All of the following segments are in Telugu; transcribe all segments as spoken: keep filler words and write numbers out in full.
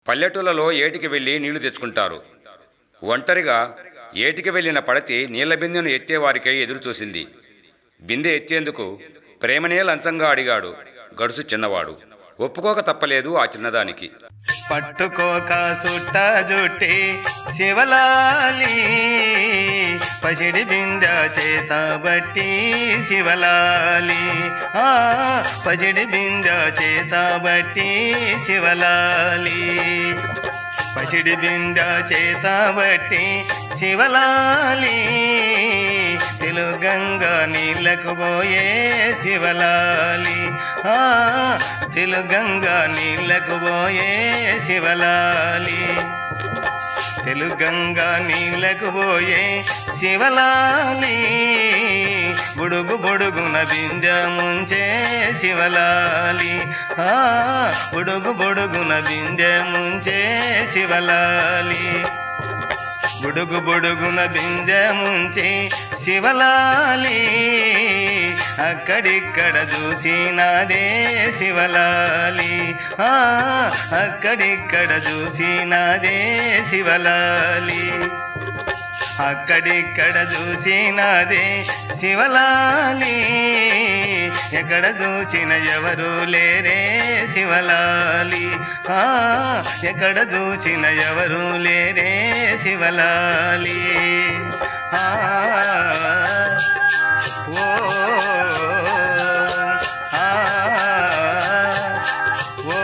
పల్లెటూళ్ళలో ఏటికి వెళ్ళి నీళ్లు తెచ్చుకుంటారు. ఒంటరిగా ఏటికి వెళ్ళిన పడతి నీళ్ల బిందెను ఎత్తేవారికై ఎదురుచూసింది. బిందె ఎత్తేందుకు ప్రేమనే లంచంగా అడిగాడు గడుసు చిన్నవాడు. ఒప్పుకోక తప్పలేదు ఆ చిన్నదానికి. పట్టుకోక సుట్ట జుట్టి శివలాలి, పసిడి బింద చేత బట్టి శివలాలి, ఆ పసిడి బింద చేత బట్టి శివలాలి, పసిడి బింద చేత బట్టి శివలాలి, తెలుగంగా నీళ్ళకు పోయే శివలాలి, ఆ తెలుగంగా నీళ్ళకు పోయే శివలాలి, తెలుగంగా నీళ్ళకు పోయే శివలాలి, బుడుగు బుడుగున బిందె ముంచే శివలాలి, ఆ బుడుగు బుడుగున బిందె ముంచే శివలాలి, బుడుగు బుడుగున బిందె ముంచి శివలాలి, అక్కడిక్కడ చూసినాదే శివలాలి, ఆ అక్కడిక్కడ చూసినాదే శివలాలి, అక్కడిక్కడ చూసినాదే శివలాలి, ఎక్కడ చూసిన ఎవరు లేరే శివలాలి, ఆ ఎక్కడ చూసిన ఎవరు లేరే శివలాలి, ఆ ఓ ఆ ఓ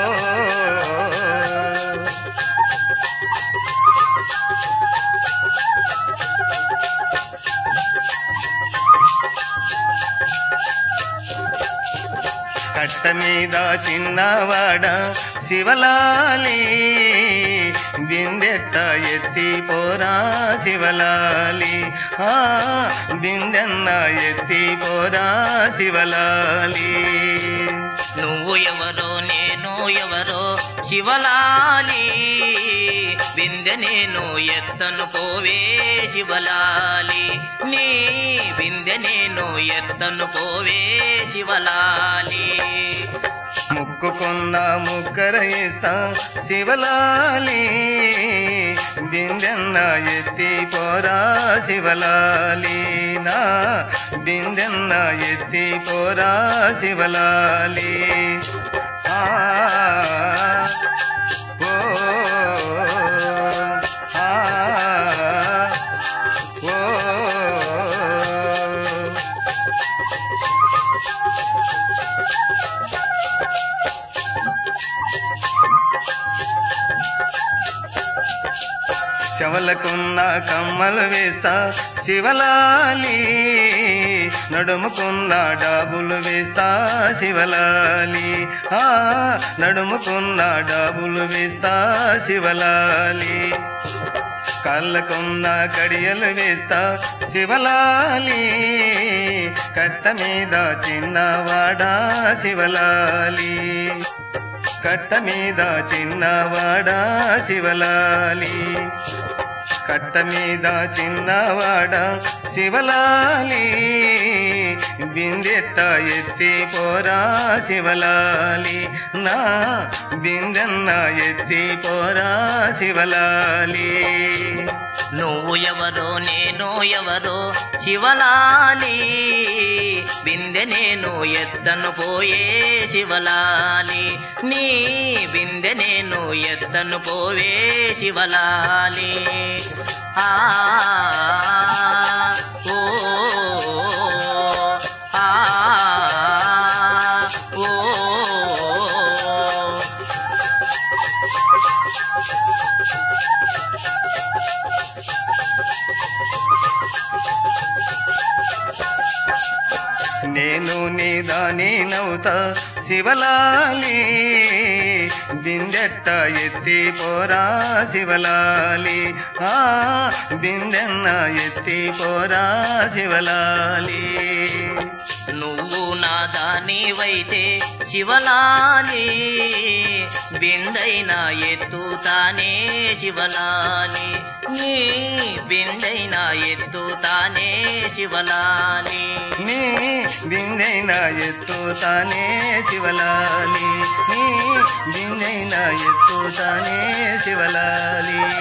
కట్ట మీద చిన్నవాడ శివలాలి, బిందెట్ట ఎత్తి పోరా శివలాలి, ఆ బిందెన్న ఎత్తి పోరా శివలాలి, నువ్వు ఎవరో నేను ఎవరో శివలాలి, బిందె నేను ఎత్తను పోవే శివలాలి, నీ బిందె నేను ఎత్తను పోవే శివలాలి, ముక్కుకున్న ముక్కర ఇస్తా శివలాలి, బిందెన్న ఎత్తి పోరా శివలాలి, నా బిందెన్న ఎత్తి పోరా శివలాలి, ఆ ఓ ఆ ఓ చెవలకున్న కమ్మలు వేస్తా శివలాలి, నడుముకున్న డాబులు వేస్తా శివలాలి, ఆ నడుముకున్న డాబులు వేస్తా శివలాలి, కాళ్ళకున్న కడియలు వేస్తా శివలాలి, కట్ట మీద చిన్నవాడా శివలాలి, కట్ట మీద చిన్నవాడా శివలాలి, కట్ట మీద చిన్నవాడా శివలాలి, బిందెట్ట ఎత్తి పోరా శివలాలి, నా బిందెన్న ఎత్తి పోరా శివలాలి, నువ్వు ఎవరో నేను ఎవరో శివలాలి, బిందె నేను ఎత్తను పోయే శివలాలి, నీ బిందె నేను ఎత్తను పోవే శివలాలి, ఆ ఓ ఆ ఓ నేను నీ దాని నవ్వుతా శివలాలి, బిందెట్ట ఎత్తి పోరా శివలాలి, ఆ బిందెన్న ఎత్తి పోరా శివలాలి, నువ్వు నా దానివైతే శివలాలి, బిందైనా ఎత్తుతానే శివలాలి, నీ బిందైనా ఎత్తుతానే శివలాలి, నీ బిందైనా ఎత్తుతానే శివలాలి, నీ బిందైనా ఎత్తు ఎత్తుతానే శివలాలి